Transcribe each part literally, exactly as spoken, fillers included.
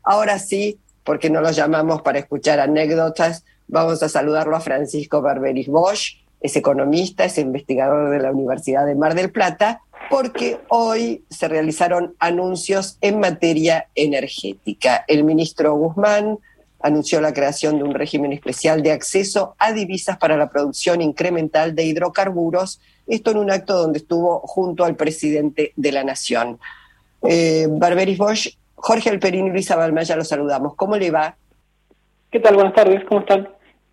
Ahora sí, porque no lo llamamos para escuchar anécdotas, vamos a saludarlo a Francisco Barberis Bosch, es economista, es investigador de la Universidad de Mar del Plata, porque hoy se realizaron anuncios en materia energética. El ministro Guzmán anunció la creación de un régimen especial de acceso a divisas para la producción incremental de hidrocarburos, esto en un acto donde estuvo junto al presidente de la Nación. Eh, Barberis Bosch, Jorge Alperín y Luisa Balmaya, los saludamos. ¿Cómo le va? ¿Qué tal? Buenas tardes, ¿cómo están?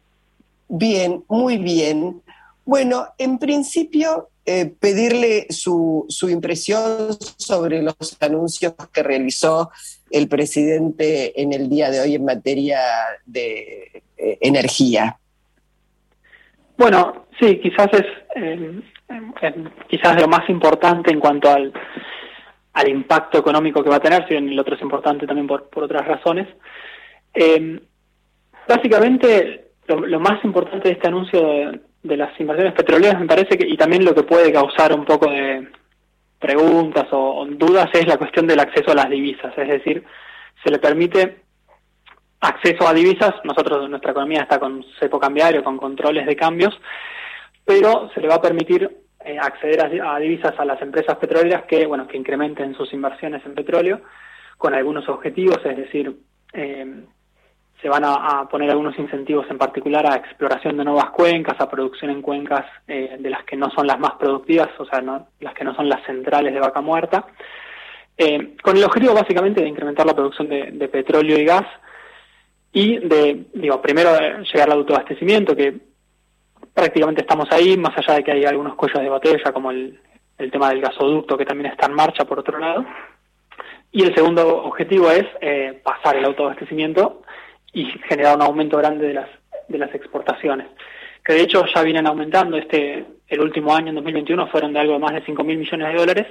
Bien, muy bien. Bueno, en principio, eh, pedirle su, su impresión sobre los anuncios que realizó el presidente en el día de hoy en materia de eh, energía. Bueno, sí, quizás es eh, eh, quizás lo más importante en cuanto al, al impacto económico que va a tener, si bien el otro es importante también por, por otras razones. Eh, básicamente, lo, lo más importante de este anuncio de, de las inversiones petroleras, me parece que, y también lo que puede causar un poco de preguntas o, o dudas, es la cuestión del acceso a las divisas. Es decir, se le permite acceso a divisas. Nosotros, nuestra economía está con cepo cambiario, con controles de cambios, pero se le va a permitir eh, acceder a, a divisas a las empresas petroleras que, bueno, que incrementen sus inversiones en petróleo con algunos objetivos, es decir, eh, se van a, a poner algunos incentivos en particular a exploración de nuevas cuencas, a producción en cuencas eh, de las que no son las más productivas, o sea, no, las que no son las centrales de Vaca Muerta, eh, con el objetivo básicamente de incrementar la producción de, de petróleo y gas y de, digo, primero de llegar al autoabastecimiento, que prácticamente estamos ahí, más allá de que hay algunos cuellos de botella, como el, el tema del gasoducto, que también está en marcha por otro lado. Y el segundo objetivo es eh, pasar el autoabastecimiento y generar un aumento grande de las de las exportaciones, que de hecho ya vienen aumentando. Este el último año, en dos mil veintiuno, fueron de algo de más de cinco mil millones de dólares,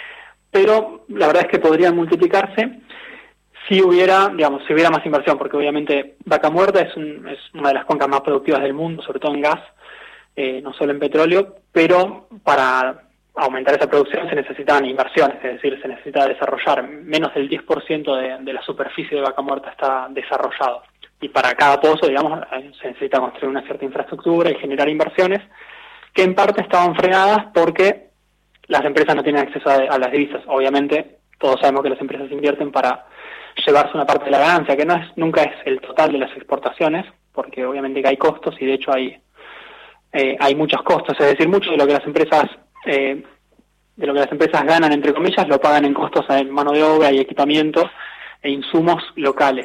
pero la verdad es que podrían multiplicarse si hubiera, digamos, si hubiera más inversión, porque obviamente Vaca Muerta es, un, es una de las cuencas más productivas del mundo, sobre todo en gas, eh, no solo en petróleo, pero para aumentar esa producción se necesitan inversiones, es decir, se necesita desarrollar. Menos del diez por ciento de, de la superficie de Vaca Muerta está desarrollado. Y para cada pozo, digamos, se necesita construir una cierta infraestructura y generar inversiones que en parte estaban frenadas porque las empresas no tienen acceso a, a las divisas. Obviamente, todos sabemos que las empresas invierten para llevarse una parte de la ganancia, que no es nunca es el total de las exportaciones, porque obviamente que hay costos y de hecho hay eh, hay muchos costos, es decir, mucho de lo que las empresas eh, de lo que las empresas ganan, entre comillas, lo pagan en costos en mano de obra y equipamiento e insumos locales.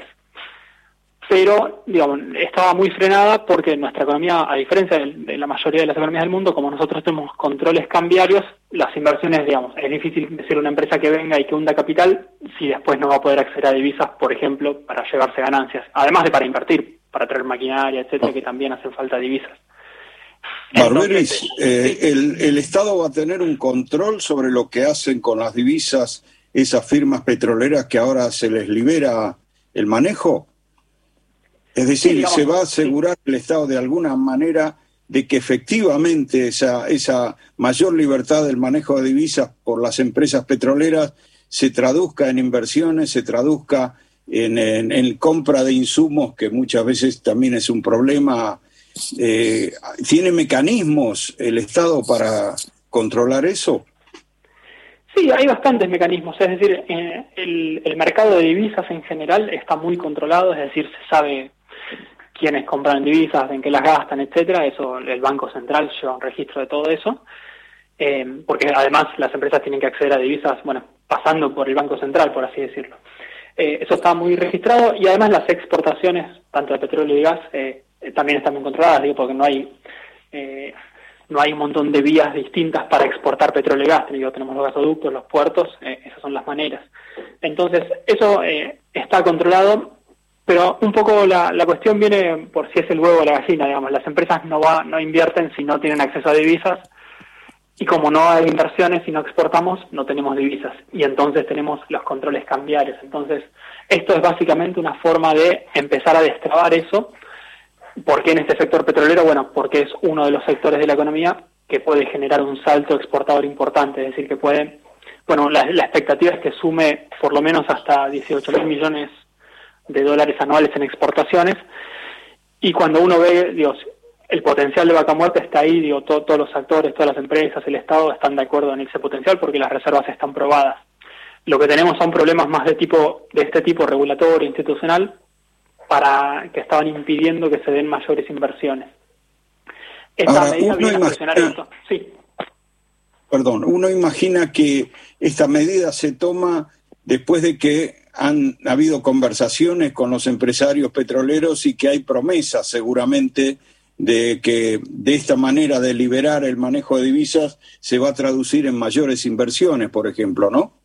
Pero, digamos, estaba muy frenada porque nuestra economía, a diferencia de, de la mayoría de las economías del mundo, como nosotros tenemos controles cambiarios, las inversiones, digamos, es difícil decir una empresa que venga y que hunda capital si después no va a poder acceder a divisas, por ejemplo, para llevarse ganancias, además de para invertir, para traer maquinaria, etcétera, que también hacen falta divisas. Barberis, eh, el, el Estado va a tener un control sobre lo que hacen con las divisas esas firmas petroleras que ahora se les libera el manejo. Es decir, sí, digamos, ¿se va a asegurar sí. el Estado de alguna manera de que efectivamente esa, esa mayor libertad del manejo de divisas por las empresas petroleras se traduzca en inversiones, se traduzca en, en, en compra de insumos, que muchas veces también es un problema? Eh, ¿Tiene mecanismos el Estado para controlar eso? Sí, hay bastantes mecanismos, es decir, eh, el, el mercado de divisas en general está muy controlado, es decir, se sabe quiénes compran divisas, en qué las gastan, etcétera. Eso, el Banco Central lleva un registro de todo eso, eh, porque además las empresas tienen que acceder a divisas, bueno, pasando por el Banco Central, por así decirlo. Eh, eso está muy registrado y además las exportaciones, tanto de petróleo y gas, eh, también están bien controladas, digo, porque no hay eh, no hay un montón de vías distintas para exportar petróleo y gas. Digo, tenemos los gasoductos, los puertos, eh, esas son las maneras. Entonces, eso eh, está controlado, pero un poco la, la cuestión viene por si es el huevo o la gallina, digamos. Las empresas no va, no invierten si no tienen acceso a divisas, y como no hay inversiones y no exportamos, no tenemos divisas, y entonces tenemos los controles cambiarios. Entonces, esto es básicamente una forma de empezar a destrabar eso. ¿Por qué en este sector petrolero? Bueno, porque es uno de los sectores de la economía que puede generar un salto exportador importante, es decir, que puede, bueno, la, la expectativa es que sume por lo menos hasta dieciocho mil millones de dólares anuales en exportaciones, y cuando uno ve, digo, el potencial de Vaca Muerta está ahí, digo, to, todos los actores, todas las empresas, el Estado están de acuerdo en ese potencial porque las reservas están probadas. Lo que tenemos son problemas más de tipo de este tipo regulatorio, institucional, para que estaban impidiendo que se den mayores inversiones. Esta Ahora, medida viene a presionar esto. Sí. Perdón, uno imagina que esta medida se toma después de que han habido conversaciones con los empresarios petroleros y que hay promesas seguramente de que de esta manera de liberar el manejo de divisas se va a traducir en mayores inversiones, por ejemplo, ¿no?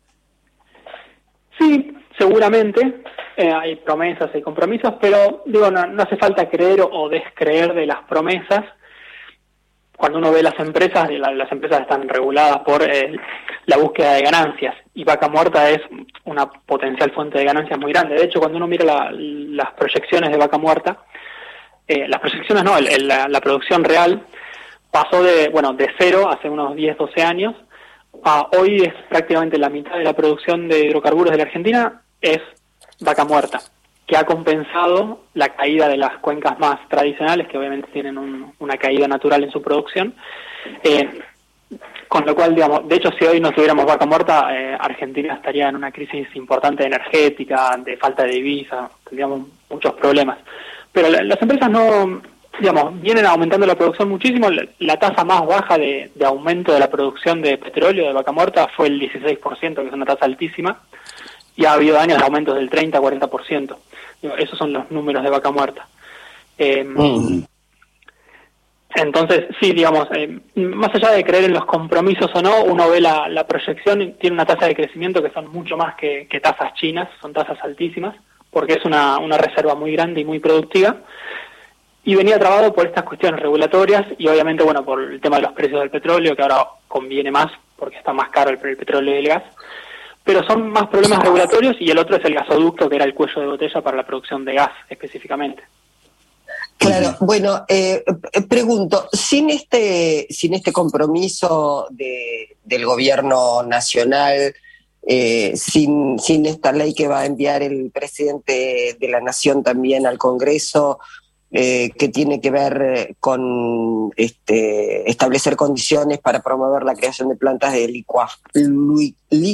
Sí, seguramente eh, hay promesas y compromisos, pero digo, no, no hace falta creer o descreer de las promesas. Cuando uno ve las empresas, la, las empresas están reguladas por eh, la búsqueda de ganancias, y Vaca Muerta es una potencial fuente de ganancias muy grande. De hecho, cuando uno mira la, las proyecciones de Vaca Muerta, eh, las proyecciones no, el, el, la, la producción real pasó de, bueno, de cero hace unos diez, doce años, a hoy es prácticamente la mitad de la producción de hidrocarburos de la Argentina es Vaca Muerta, que ha compensado la caída de las cuencas más tradicionales, que obviamente tienen un, una caída natural en su producción. Eh, con lo cual, digamos, de hecho, si hoy no tuviéramos Vaca Muerta, eh, Argentina estaría en una crisis importante energética, de falta de divisas, tendríamos muchos problemas. Pero la, las empresas no, digamos, vienen aumentando la producción muchísimo. La, la tasa más baja de, de aumento de la producción de petróleo de Vaca Muerta fue el dieciséis por ciento, que es una tasa altísima, y ha habido años de aumentos del treinta a cuarenta por ciento. Esos son los números de Vaca Muerta. Eh, mm. Entonces, sí, digamos, eh, más allá de creer en los compromisos o no, uno ve la, la proyección, tiene una tasa de crecimiento que son mucho más que, que tasas chinas, son tasas altísimas, porque es una, una reserva muy grande y muy productiva, y venía trabado por estas cuestiones regulatorias y obviamente, bueno, por el tema de los precios del petróleo, que ahora conviene más porque está más caro el, el petróleo y el gas. Pero son más problemas regulatorios, y el otro es el gasoducto, que era el cuello de botella para la producción de gas específicamente. Claro, bueno, eh, pregunto, sin este, sin este compromiso de, del gobierno nacional, eh, sin, sin esta ley que va a enviar el presidente de la Nación también al Congreso, eh, que tiene que ver con este, establecer condiciones para promover la creación de plantas de licua, li,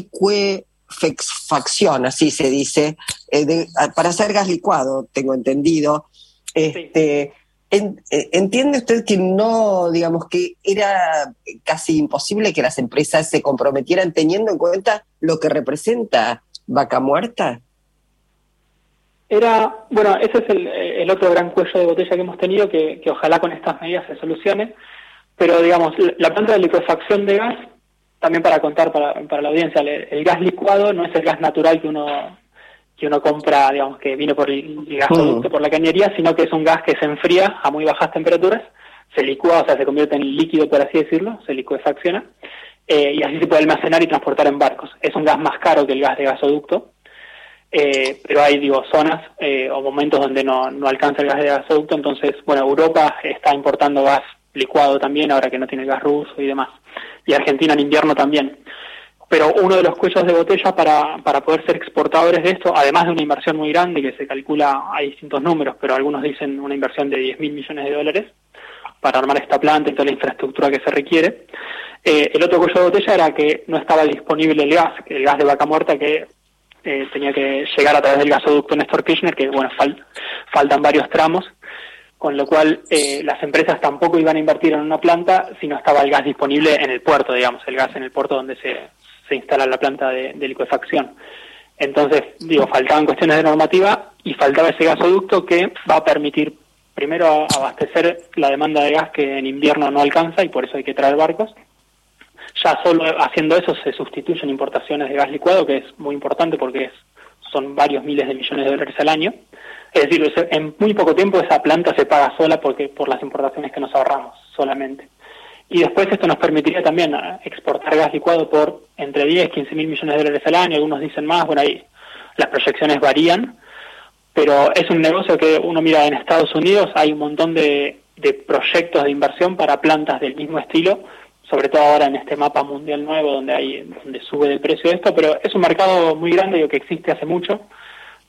licuefacción, así se dice, eh, de, para hacer gas licuado, tengo entendido. Este, sí. en, ¿Entiende usted que no, digamos, que era casi imposible que las empresas se comprometieran teniendo en cuenta lo que representa Vaca Muerta? Era, bueno, ese es el, el otro gran cuello de botella que hemos tenido, que, que ojalá con estas medidas se solucione, pero digamos, la planta de licuefacción de gas, también para contar para, para la audiencia, el, el gas licuado no es el gas natural que uno que uno compra, digamos, que viene por el, el gasoducto, mm. por la cañería, sino que es un gas que se enfría a muy bajas temperaturas, se licúa, o sea, se convierte en líquido, por así decirlo, se licuefacciona, eh, y así se puede almacenar y transportar en barcos. Es un gas más caro que el gas de gasoducto, Eh, pero hay, digo, zonas eh, o momentos donde no, no alcanza el gas de gasoducto. Entonces, bueno, Europa está importando gas licuado también, ahora que no tiene gas ruso y demás, y Argentina en invierno también. Pero uno de los cuellos de botella para, para poder ser exportadores de esto, además de una inversión muy grande que se calcula, hay distintos números, pero algunos dicen una inversión de diez mil millones de dólares para armar esta planta y toda la infraestructura que se requiere, eh, el otro cuello de botella era que no estaba disponible el gas, el gas de Vaca Muerta, que Eh, tenía que llegar a través del gasoducto Néstor Kirchner, que bueno, fal, faltan varios tramos, con lo cual eh, las empresas tampoco iban a invertir en una planta si no estaba el gas disponible en el puerto, digamos, el gas en el puerto donde se, se instala la planta de, de licuefacción. Entonces, digo, faltaban cuestiones de normativa y faltaba ese gasoducto que va a permitir primero abastecer la demanda de gas que en invierno no alcanza y por eso hay que traer barcos. Ya solo haciendo eso se sustituyen importaciones de gas licuado, que es muy importante porque es, son varios miles de millones de dólares al año. Es decir, en muy poco tiempo esa planta se paga sola porque por las importaciones que nos ahorramos solamente. Y después esto nos permitiría también exportar gas licuado por entre diez, quince mil millones de dólares al año, algunos dicen más, bueno, ahí las proyecciones varían, pero es un negocio que uno mira en Estados Unidos, hay un montón de, de proyectos de inversión para plantas del mismo estilo, sobre todo ahora en este mapa mundial nuevo donde hay donde sube de precio esto, pero es un mercado muy grande y que existe hace mucho,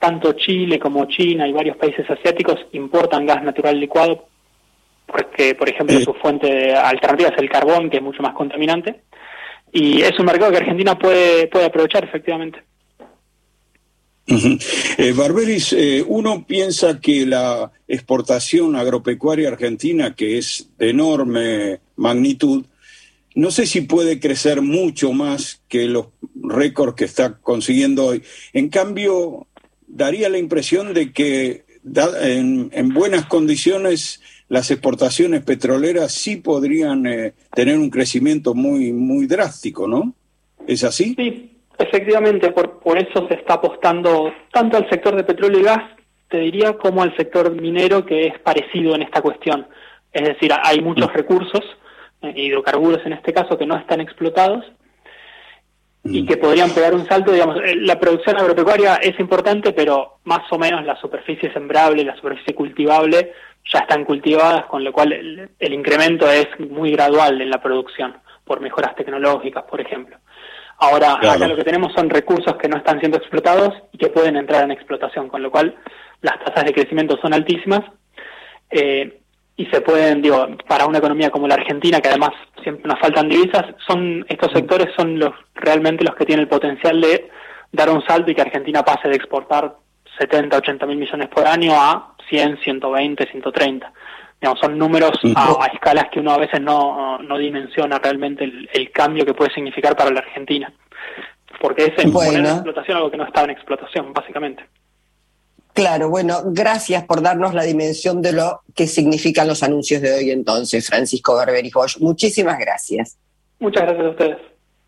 tanto Chile como China y varios países asiáticos importan gas natural licuado porque, por ejemplo, su fuente alternativa es el carbón, que es mucho más contaminante, y es un mercado que Argentina puede, puede aprovechar efectivamente. Uh-huh. Eh, Barberis, eh, uno piensa que la exportación agropecuaria argentina, que es de enorme magnitud, no sé si puede crecer mucho más que los récords que está consiguiendo hoy. En cambio, daría la impresión de que da, en, en buenas condiciones las exportaciones petroleras sí podrían eh, tener un crecimiento muy, muy drástico, ¿no? ¿Es así? Sí. Efectivamente, por, por eso se está apostando tanto al sector de petróleo y gas, te diría, como al sector minero, que es parecido en esta cuestión. Es decir, hay muchos recursos, eh, hidrocarburos en este caso, que no están explotados y que podrían pegar un salto. Digamos, la producción agropecuaria es importante, pero más o menos la superficie sembrable, la superficie cultivable ya están cultivadas, con lo cual el, el incremento es muy gradual en la producción, por mejoras tecnológicas, por ejemplo. Ahora, claro, acá lo que tenemos son recursos que no están siendo explotados y que pueden entrar en explotación, con lo cual las tasas de crecimiento son altísimas eh, y se pueden, digo, para una economía como la Argentina, que además siempre nos faltan divisas, son estos sectores son los realmente los que tienen el potencial de dar un salto y que Argentina pase de exportar setenta, ochenta mil millones por año a cien, ciento veinte, ciento treinta. Digamos, son números a, a escalas que uno a veces no, no dimensiona realmente el, el cambio que puede significar para la Argentina. Porque es bueno. poner en explotación algo que no estaba en explotación, básicamente. Claro, bueno, gracias por darnos la dimensión de lo que significan los anuncios de hoy entonces, Francisco Barberis Bosch. Muchísimas gracias. Muchas gracias a ustedes.